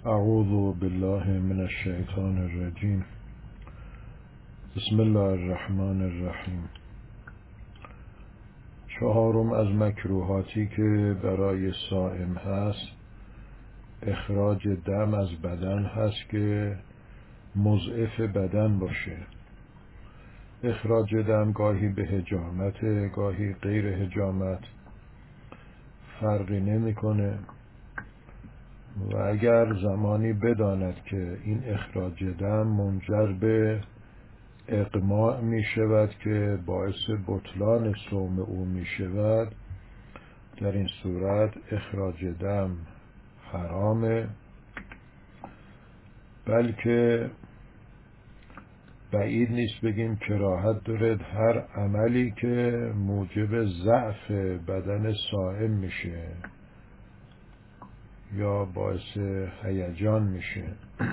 اعوذ بالله من الشیطان الرجیم. بسم الله الرحمن الرحیم. چهارم از مکروهاتی که برای صائم هست اخراج دم از بدن هست که مضعف بدن باشه. اخراج دم گاهی به حجامت، گاهی غیر حجامت، فرقی نمیکنه. و اگر زمانی بداند که این اخراج دم منجر به اغماء می شود که باعث بطلان صوم او می شود، در این صورت اخراج دم حرامه، بلکه بعید نیست بگیم کراهت دارد هر عملی که موجب ضعف بدن صائم میشه یا باعث هیجان میشه.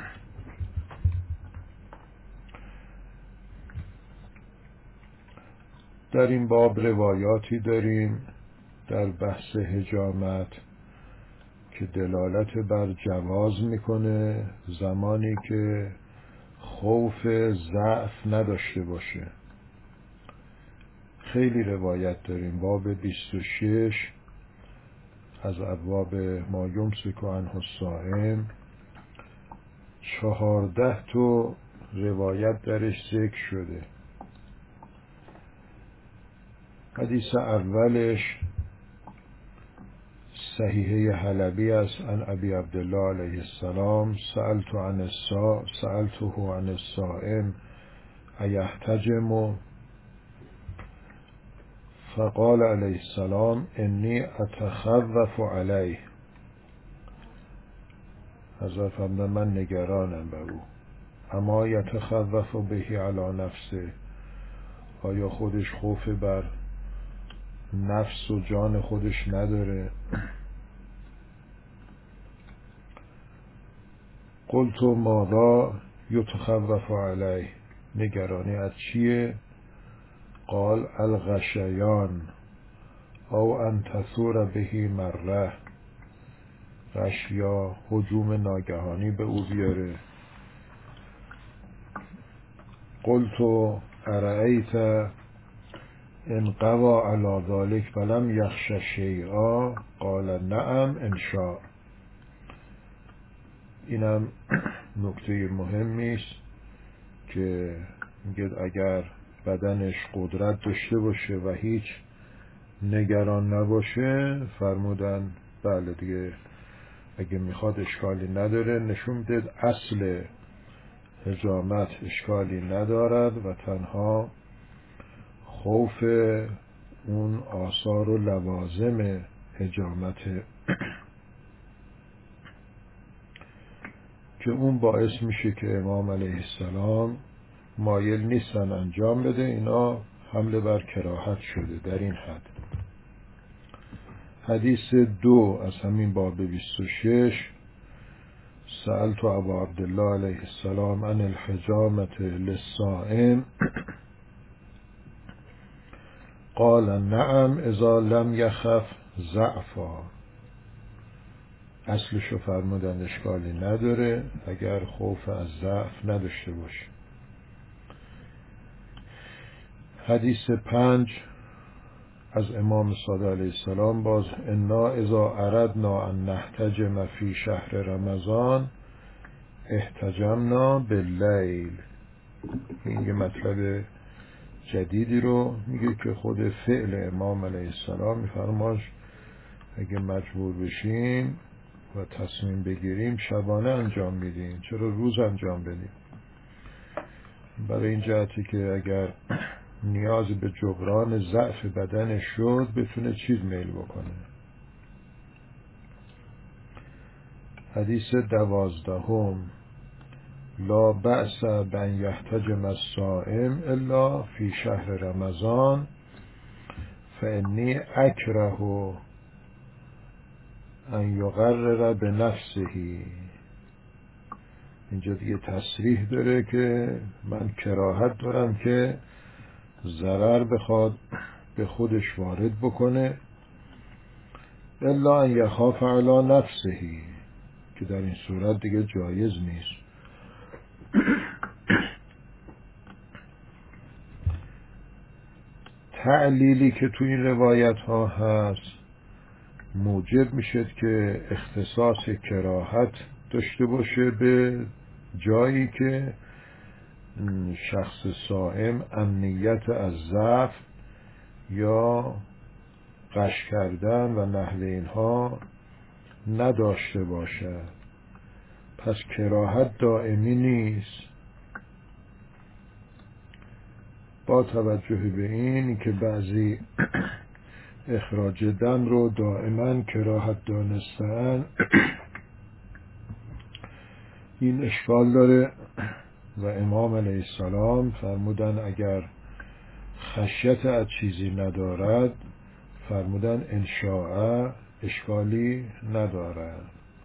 در این باب روایاتی داریم در بحث حجامت که دلالت بر جواز میکنه زمانی که خوف ضعف نداشته باشه. خیلی روایت داریم. باب 26 از ابواب ما یمسک عنه الصائم 14 تا روایت درش ذکر شده. حدیث اولش صحیحه حلبی است عن ابی عبدالله علیه السلام سألته عن الصائم ایحتجم فقال علیه السلام انی اتخوف علیه. حضرت فرمودند من نگرانم بر او. اما یتخوف به علی نفسه، آیا خودش خوف بر نفس و جان خودش نداره؟ قلت ماذا یتخوف علیه، نگرانی از چیه؟ قال الغشیان او ان تثور به مره، غش یا هجوم ناگهانی به او بیاره. قلت ارأیت ان قوا علی ذلک ولم یخش شیئا قال نعم ان شاء. اینم نکته مهمی است که میگه اگر بدنش قدرت داشته باشه و هیچ نگران نباشه، فرمودن بله دیگه اگه میخواد اشکالی نداره. نشون میده اصل حجامت اشکالی ندارد و تنها خوف اون آثار و لوازم حجامت که اون باعث میشه که امام علیه السلام مایل نیستن انجام بده. اینا حمله بر کراهت شده در این حد. حدیث 2 از همین باب 26 سألت ابا عبدالله علیه السلام عن الحجامة للصائم قال نعم اذا لم یخف ضعفا. اصلشو فرمودن اشکالی نداره اگر خوف از ضعف نداشته باشه. حدیث 5 از امام صادق علیه السلام باز انا اذا اردنا ان نحتجم فی شهر رمضان احتجمنا باللیل. این یه مطلب جدیدی رو میگه که خود فعل امام علیه السلام میفرماش اگه مجبور بشیم و تصمیم بگیریم شبانه انجام میدیم، چرا روز انجام بدیم؟ برای این جهتی که اگر نیاز به جبران ضعف بدنش شد بتونه چیز میل بکنه. حدیث 12 لا بأس بن یحتجم الصائم الا فی شهر رمضان فانی اکره ان یقرر بنفسه. اینجا دیگه تصریح داره که من کراهت دارم که ضرر بخواد به خودش وارد بکنه الا ان یخاف علی نفسه، که در این صورت دیگه جایز نیست. تعلیلی که تو این روایت ها هست موجب میشه که اختصاص کراهت داشته باشه به جایی که شخص صائم امنیت از ضعف یا غش کردن و نحو اینها نداشته باشد. پس کراهت دائمی نیست. با توجه به این که بعضی اخراج دم رو دائما کراهت دانستن این اشکال داره و امام علیه السلام فرمودن اگر خشیت از چیزی ندارد فرمودن انشاء اشکالی ندارد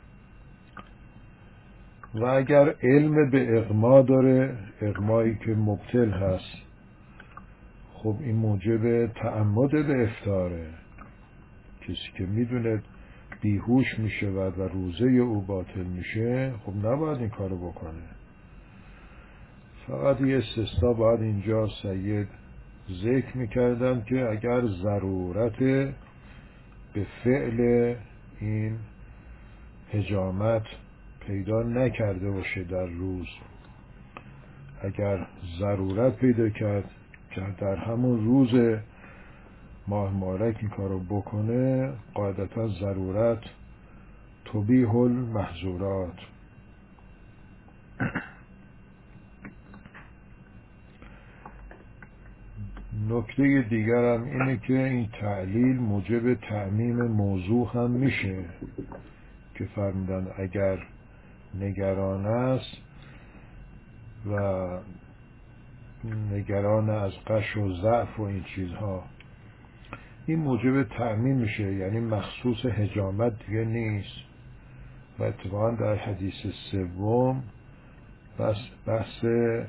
و اگر علم به اغما داره، اغمایی که مبطل هست، خب این موجب تعمد به افطاره. کسی که میدونه بیهوش میشه و روزه او باطل میشه خب نباید این کارو بکنه. فقط یه استثناء باید اینجا سید ذکر میکردن که اگر ضرورت به فعل این حجامت پیدا نکرده باشه در روز، اگر ضرورت پیدا کرد که در همون روز ماه مبارک این کارو بکنه، قاعدتا ضرورت تبیح المحظورات. نکته دیگرم اینه که این تعلیل موجب تعمیم موضوع هم میشه که فرمودن اگر نگران است و نگران از غش و ضعف و این چیزها، این موجب تعمیم میشه، یعنی مخصوص حجامت دیگه نیست. و اتفاقا در حدیث سوم بحث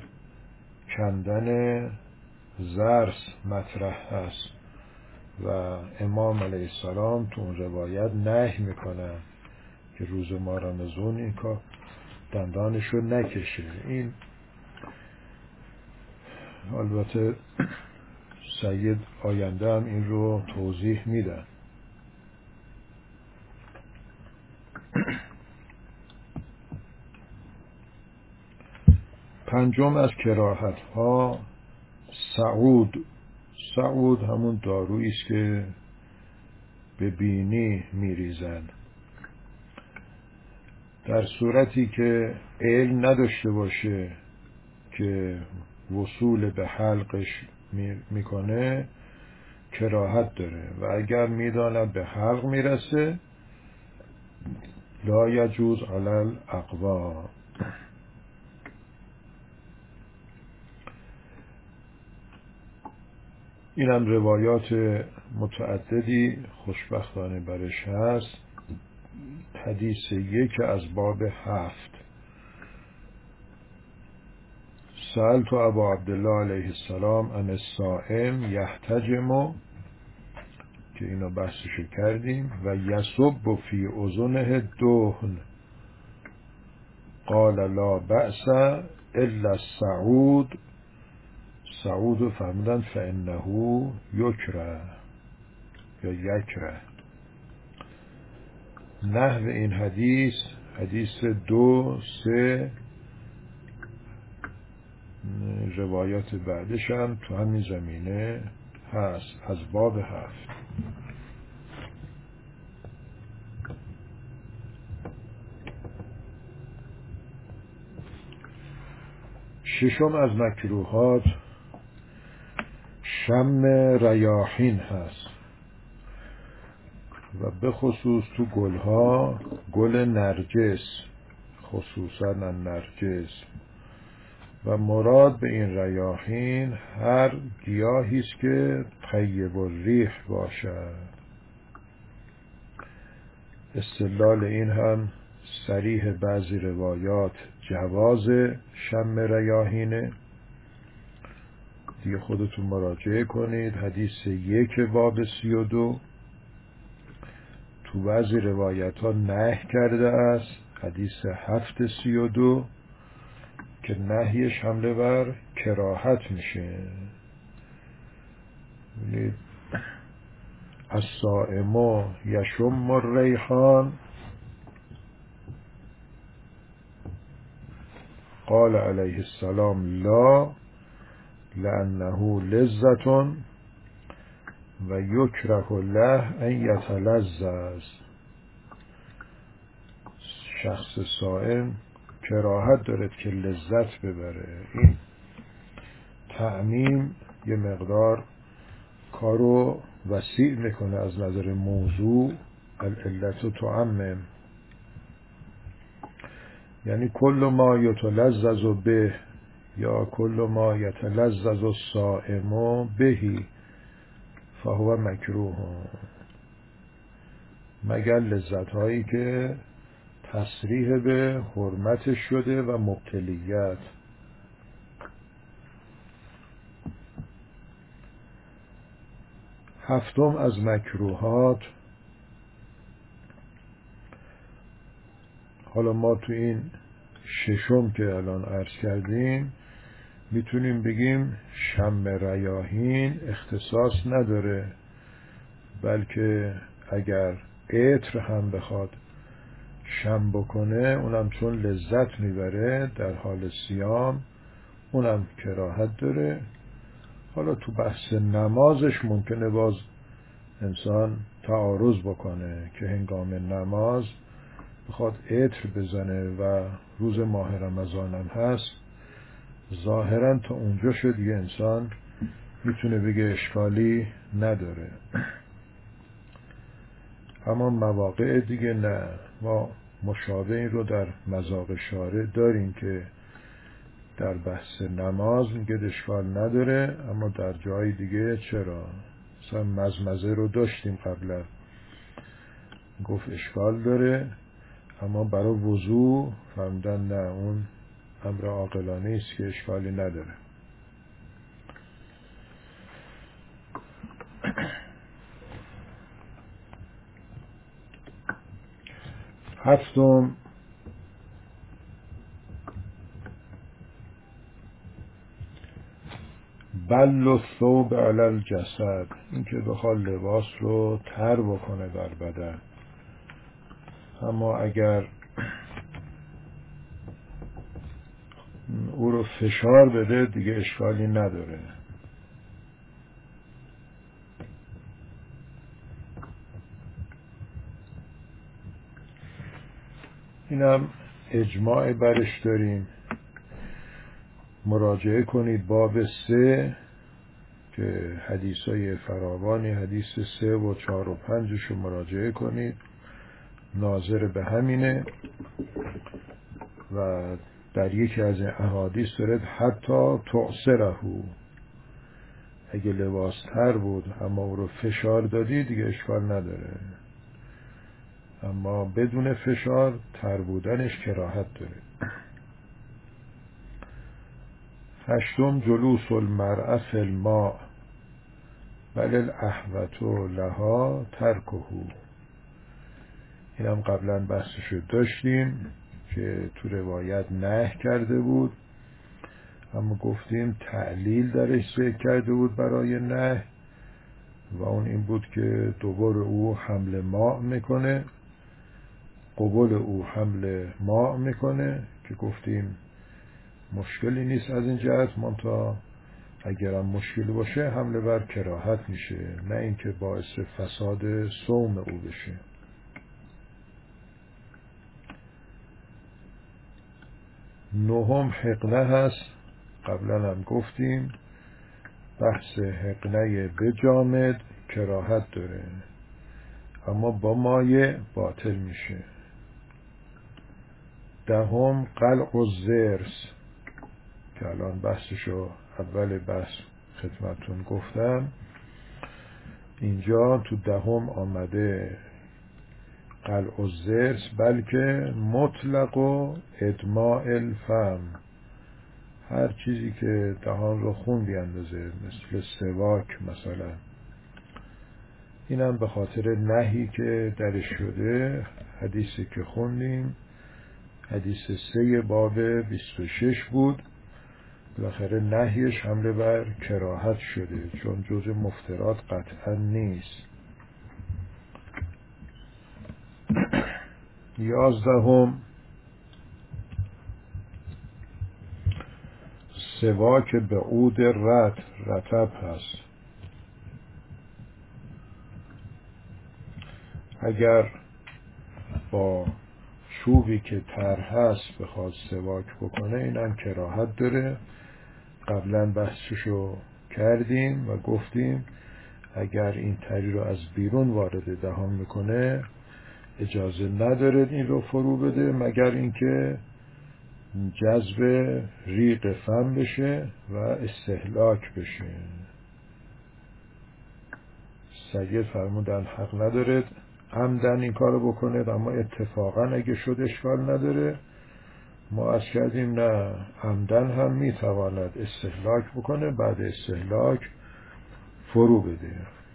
کندن زرس مطرح هست و امام علیه السلام تو اون روایت نهی میکنن که روز ما رمضان این کار دندانشو نکشه. این البته سید آینده هم این رو توضیح میدن. پنجم از کراهت ها سعود همون دارویی است که به بینی میریزن. در صورتی که علم نداشته باشه که وصول به حلقش میکنه کراهت داره و اگر میدانه به حلق میرسه لا یجوز علی الاقوا. این هم روایات متعددی خوشبختانه برش هست. حدیث 1 از باب 7 سألت ابا عبدالله علیه السلام عن الصائم یحتجم که اینو بحثشو کردیم و یصب فی اذنه دهن قال لا بأس الا سعود فرمودن فانه یکره یا یکره. نحو این حدیث 2 3 روایات بعدش هم تو همین زمینه هست از باب 7. ششم از مکروهات شم ریاحین هست و به خصوص تو گلها، گل نرجس خصوصا نرجس، و مراد به این ریاحین هر گیاهی است که طیب الریح باشد. استدلال این هم صریح بعضی روایات جواز شم ریاحینه. دیگه خودتون مراجعه کنید. حدیث 1 باب 32 تو بعضی روایت ها نهی کرده است حدیث 732 که نهیش حمله بر کراهت میشه. الصائم یشم الریحان قال علیه السلام لا لأنه لذة و یکره له ان یتلذذ. شخص صائم کراهت دارد که لذت ببره. این تعمیم یه مقدار کارو وسیع میکنه از نظر موضوع. العلت تعمم، یعنی کل ما یتلذذ به یا کل ما یتلذذ الصائم بهی فهو مکروه، مگر لذت هایی که تصریح به حرمتش شده و مبتلیت. هفتم از مکروهات، حالا ما تو این ششم که الان عرض کردیم میتونیم بگیم شم ریاحین اختصاص نداره، بلکه اگر عطر هم بخواد شم بکنه اونم چون لذت میبره در حال صیام اونم کراهت داره. حالا تو بحث نمازش ممکنه باز انسان تعارض بکنه که هنگام نماز بخواد عطر بزنه و روز ماه رمضان هم هست. ظاهرا تا اونجا شد یه انسان میتونه بگه اشکالی نداره، اما مواقع دیگه نه. ما مشابه این رو در مذاق شارع داریم که در بحث نماز میگه اشکال نداره، اما در جای دیگه چرا؟ مثلا مزمزه رو داشتیم قبلا، گفت اشکال داره، اما برای وضو فهمیدن نه، اون امر عاقلانه است که اشکالی نداره. هفتم بل الثوب علی الجسد، این که بخواد لباس رو تر بکنه بر بدن، اما اگر او رو فشار بده دیگه اشکالی نداره. اینم اجماع برش داریم. مراجعه کنید باب 3 که حدیثای فراوانی، حدیث 3 و 4 و 5 رو مراجعه کنید، ناظر به همینه. و در یکی از این احادیث دارد حتی تعصرهو، اگه لباس تر بود اما او رو فشار دادی دیگه اشکال نداره، اما بدون فشار تر بودنش کراهت داره. هشتم جلوس المرأة فی الماء بل الاحوط لها ترکه، اینم قبلا بحثشو داشتیم که تو روایت نهی کرده بود، اما گفتیم تعلیل درش ذکر کرده بود برای نهی و اون این بود که دوباره او حمل ماء میکنه، قبول او حمل ماء میکنه، که گفتیم مشکلی نیست از این جهت، منتها اگرم مشکلی باشه حمله بر کراهت میشه، نه اینکه باعث فساد صوم او بشه. نهم حقنه هست، قبلا هم گفتیم بحث حقنه به جامد کراهت داره، اما با مایع باطل میشه. دهم قلع الضرس که الان بحثشو اول بحث خدمتون گفتم. اینجا تو دهم آمده قلع الضرس بلکه مطلق و ادماء الفم، هر چیزی که دهان رو خون بیندازه، مثل سواک مثلا. اینم به خاطر نهی که درش شده، حدیثی که خوندیم حدیث 3 باب 26 بود. بالاخره نهیش حمله بر کراهت شده، چون جزء مفترات قطعا نیست. 11 سواک به عود رطب هست. اگر با چوبی که تر هست بخواد سواک بکنه، اینم کراهت داره. قبلا بحثشو کردیم و گفتیم اگر این تری رو از بیرون وارد دهان میکنه اجازه نداره این رو فرو بده، مگر اینکه جذب ریق فم بشه و استهلاک بشه. سید فرمودن حق نداره عمدن این کارو بکنه، اما اتفاقا اگه شد اشکال نداره. ما عرض کردیم نه، عمدن هم میتواند استهلاک بکنه، بعد استهلاک فرو بده.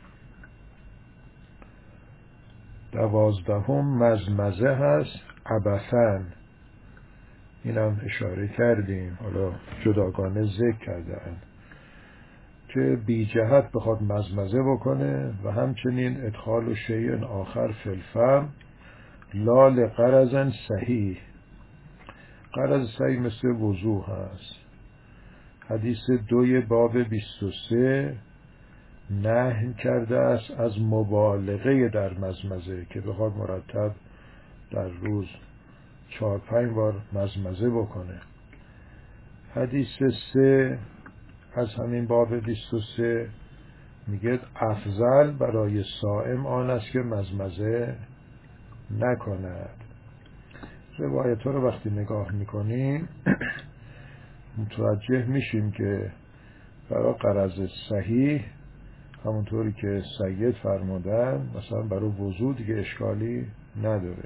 12 مزمزه هست، عبثن. اینم اشاره کردیم، حالا جداگانه ذکر کردن که بی جهت بخواد مزمزه بکنه و همچنین ادخال شیء آخر فی الفم لا لغرض صحیح. غرض صحیح مثل وضوع هست. حدیث 2 باب 23 نهی کرده است از مبالغه در مزمزه، که بخواد مرتب در روز 4-5 بار مزمزه بکنه. حدیث 3 از همین باب 23 میگه افضل برای صائم آن است که مزمزه نکند. روایت ها رو وقتی نگاه میکنیم متوجه میشیم که برای غرض صحیح همونطوری که سید فرمودن، مثلا برای وضو دیگه اشکالی نداره.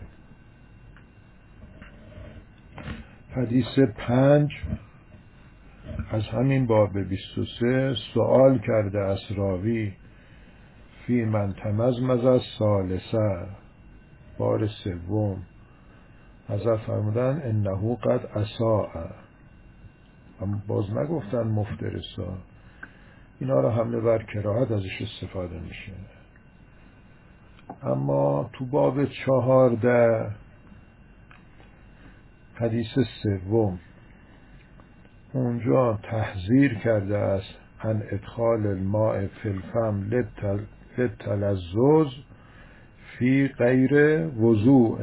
حدیث 5 از همین باب 23 سوال کرده از راوی فی من تمزمز از ثالثه، بار 3 حضرت فرمودن انه قد اساء. اما باز نگفتن مفترسا، اینا رو حمله بر کراهت ازش استفاده میشه. اما تو باب 14 حدیث 3 اونجا تحذیر کرده است عن ادخال الماء فی الفم للتلذذ فی غیر وضوء.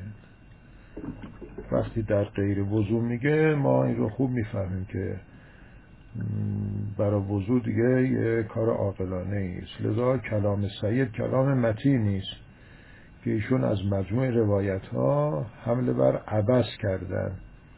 وقتی در غیر وضوء میگه ما این رو خوب میفهمیم که برای وضوء دیگه یه کار عاقلانه است. لذا کلام سید کلام متینی است که ایشون از مجموع روایت ها حمله بر عبث کردن،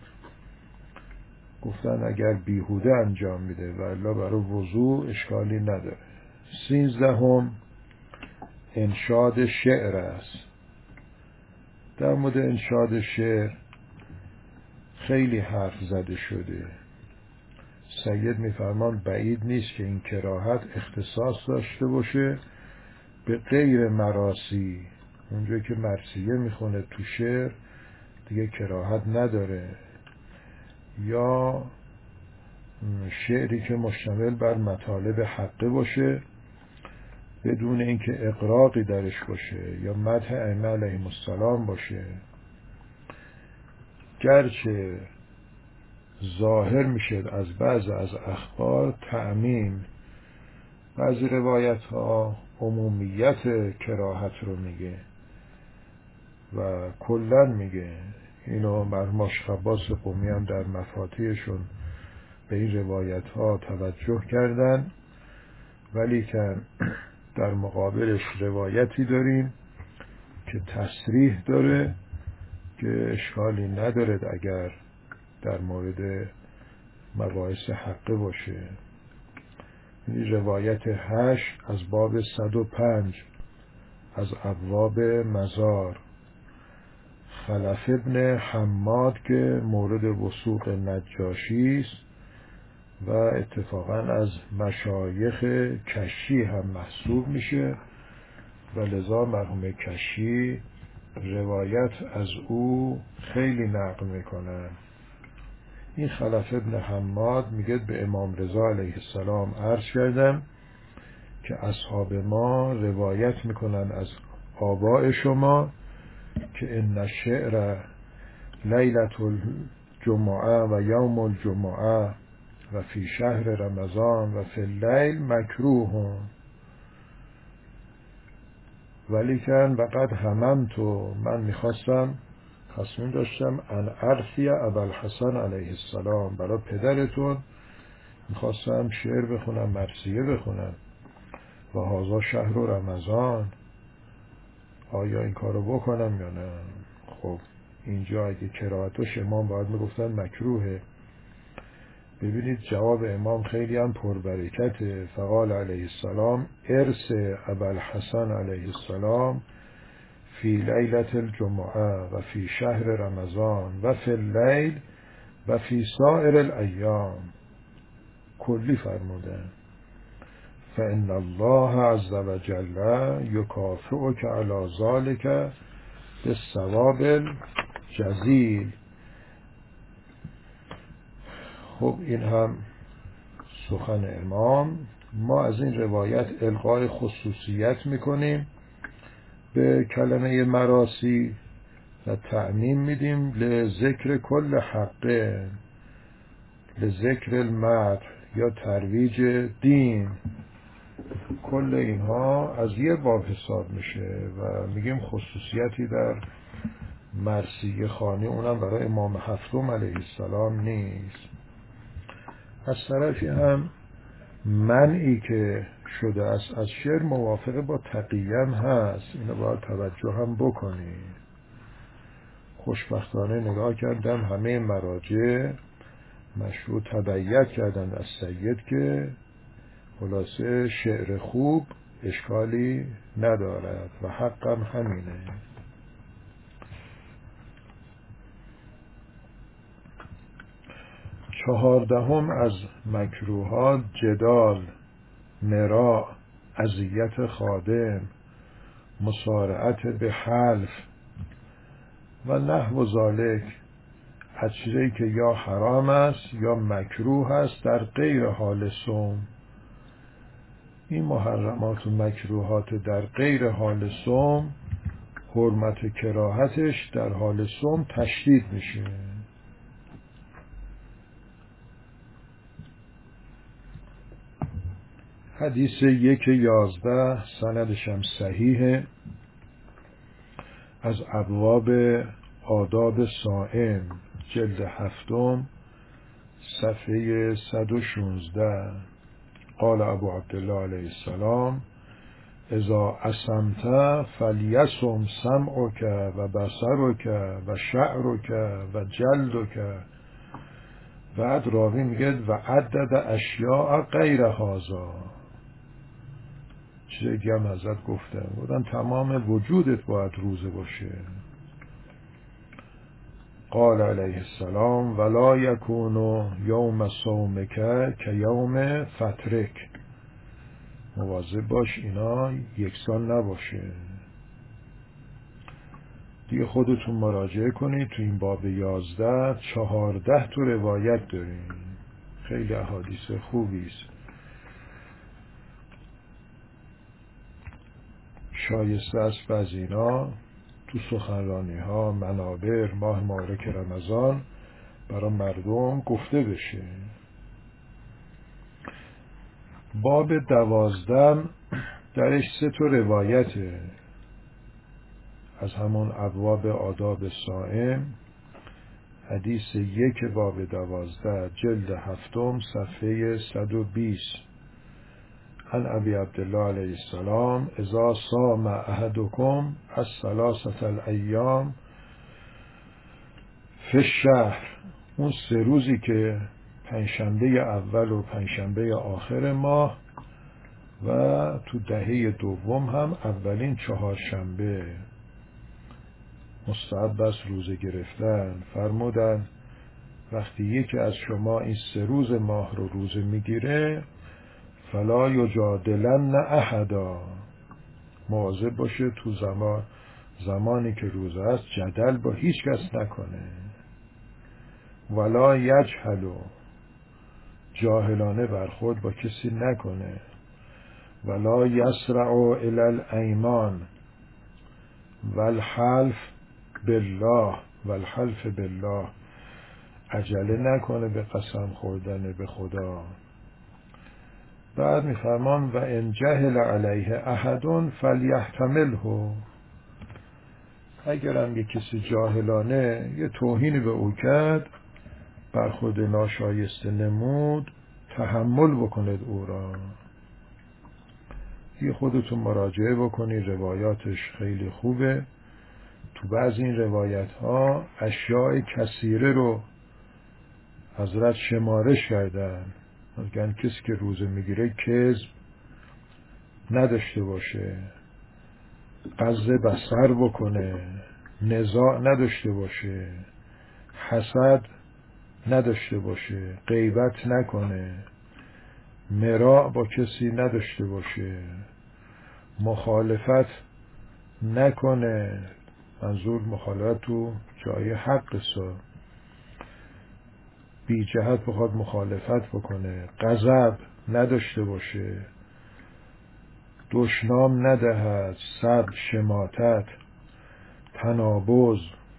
گفتن اگر بیهوده انجام میده و الا برای وضوء اشکالی نداره. 13 انشاد شعر است. در مورد انشاد شعر خیلی حرف زده شده. سید میفرمان بعید نیست که این کراهت اختصاص داشته باشه به غیر مراسی. اونجا که مرثیه میخونه تو شعر دیگه کراهت نداره، یا شعری که مشتمل بر مطالب حقه باشه بدون اینکه اغراقی درش باشه، یا مدح ائمه علیهم السلام باشه. گرچه ظاهر میشه از بعض از اخبار تعمیم، بعضی روایت ها عمومیت کراهت رو میگه و کلن میگه. اینو مرحوم عباس قمی هم در مفاتیحشون به این روایت ها توجه کردن، ولی که در مقابلش روایتی داریم که تصریح داره که اشکالی نداره اگر در مورد مباحث حقه باشه. این روایت 8 از باب 105 از ابواب مزار، خلف ابن حماد که مورد وثوق نجاشی است و اتفاقا از مشایخ کشی هم محسوب میشه و لذا مرحوم کشی روایت از او خیلی نقل میکنن. این خلف ابن حماد میگه به امام رضا علیه السلام عرض کردم که اصحاب ما روایت میکنن از آباء شما که ان الشعر لیلة الجمعه و یوم الجمعه و فی شهر رمضان و فی اللیل مکروه ولیکن وقد هممتو، من میخواستم تصمیم داشتم ان ارثی ابوالحسن علیه السلام، برای پدرتون میخواستم شعر بخونم، مرثیه بخونم و هذا شهر رمضان، آیا این کارو بکنم یا نه؟ خب اینجا اگه قرائتش امام باید میگفتن مکروهه. ببینید جواب امام خیلی هم پربرکته. فقال علیه السلام ارث ابوالحسن علیه السلام فی لیلة الجمعه و فی شهر رمضان و فی اللیل و فی سائر الایام. کلی فرمودن فإن الله عز وجل یکافئک علی ذلک بالثواب الجزیل. خب این هم سخن امام. ما از این روایت القای خصوصیت میکنیم به کلمه مراسی و تعمیم میدیم لذکر کل حقه، لذکر المدح یا ترویج دین. کل اینها از یه باب حساب میشه و میگیم خصوصیتی در مرثیه خوانی اونم برای امام هفتم علیه السلام نیست. از طرفی هم منعی که شده است از شعر موافقه با تقیم هست، اینو باید توجه هم بکنید. خوشبختانه نگاه کردم همه مراجع مشروع تبعیت کردن از سید که خلاصه شعر خوب اشکالی ندارد و حقم همینه. 14 از مکروهات جدال، مراء، اذیت خادم، مسارعت به حلف و نحو ذالک، از چیزی که یا حرام است یا مکروه است در غیر حال صوم. این محرمات و مکروهات در غیر حال صوم حرمت کراهتش در حال صوم تشدید میشه. حدیث 1:11 سندش هم صحیحه، از ابواب آداب صائم جلد 7 صفحه 116. قال ابو عبدالله علیه السلام اذا اصمت فلیصم سمعک و بصرک و شعرک و جلدک. بعد راوی میگه و عدد اشیاء غیر هذا، چیزی دیگه هم حضرت گفتن تمام وجودت باید روزه باشه. قال علیه السلام ولا یکون یوم صومک که یوم فطرک. مواظب باش اینا یکسان نباشه. دیگه خودتون مراجعه کنید تو این باب 11 14 تو روایت داریم، خیلی احادیث خوبی است. شایسته است از اینا تو سخنرانی ها منابر ماه مبارک رمضان برای مردم گفته بشه. باب 12 درش 3 روایته از همون ابواب آداب صائم. حدیث 1 باب 12 جلد 7 صفحه 120 عن ابی عبدالله علیه السلام اذا صام احدکم الثلاثه الایام فی الشهر. اون 3 روزی که پنجشنبه اول و پنجشنبه آخر ماه و تو دهه دوم هم اولین 4 شنبه مستحب است روزه گرفتن. فرمودن وقتی یکی از شما این 3 روز ماه رو روزه میگیره فلا یجادلن احدا، مواظب باشه تو زمانی که روزه است جدل با هیچ کس نکنه. ولا یجهلو، جاهلانه برخورد با کسی نکنه. ولا یسرع الی الایمان والحلف بالله، والحلف بالله، عجله نکنه به قسم خوردن به خدا. بعد میفرمان و ان جهل علیه احد فلیحتمله، اگرم یه کسی جاهلانه یه توهینی به او کرد، برخورد ناشایسته نمود، تحمل بکنید او را. یه خودتون مراجعه بکنید، روایاتش خیلی خوبه. تو بعضی این روایت ها اشیاء کثیره رو حضرت شمارش کردن. میگن کسی که روزه میگیره کذب نداشته باشه، غض بصر بکنه، نزاع نداشته باشه، حسد نداشته باشه، غیبت نکنه، مراء با کسی نداشته باشه، مخالفت نکنه. منظور مخالفت تو جای حق است، بی جهت بخواد مخالفت بکنه، غضب نداشته باشه، دشنام ندهد، سب، شماتت، تنابض،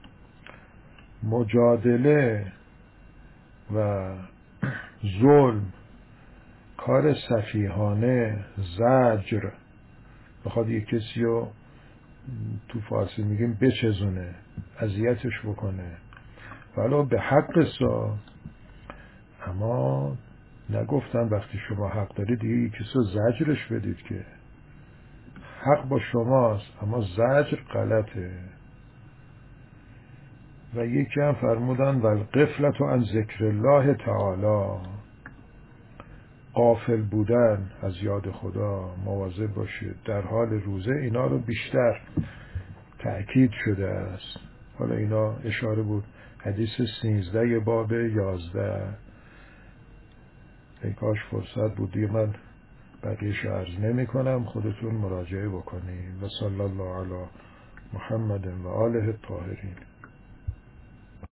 مجادله و ظلم، کار سفیهانه، زجر، بخواد یک کسی رو تو فارسی میگیم بچزونه، اذیتش بکنه، ولو به حق سا. اما نگفتن وقتی شما حق دارید دیگه یک کسی رو زجرش بدید، که حق با شماست اما زجر غلطه. و یکی هم فرمودن والغفلة عن ذکر الله تعالی، غافل بودن از یاد خدا، مواظب باشید در حال روزه. اینا رو بیشتر تأکید شده است. حالا اینا اشاره بود حدیث 13 باب 11. ای کاش فرصت بود دیگه من بقیه‌شو عرض نمی کنم، خودتون مراجعه بکنید. و صلی الله علی محمد و آله الطاهرین.